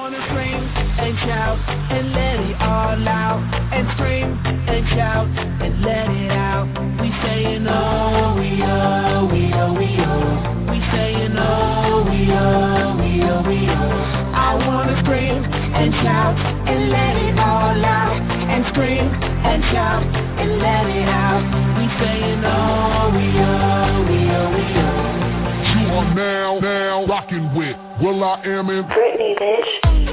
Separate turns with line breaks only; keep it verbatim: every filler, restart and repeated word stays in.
wanna scream and shout and let it all out, and scream and shout and let it out. We saying oh, we oh, we oh, we oh. We saying oh, we oh, we oh, we oh. I wanna scream and shout and let it all out, and scream and shout and let it out. We saying oh, we oh, we oh, we oh.
You are now, now rocking with Will I Am in
Britney, bitch.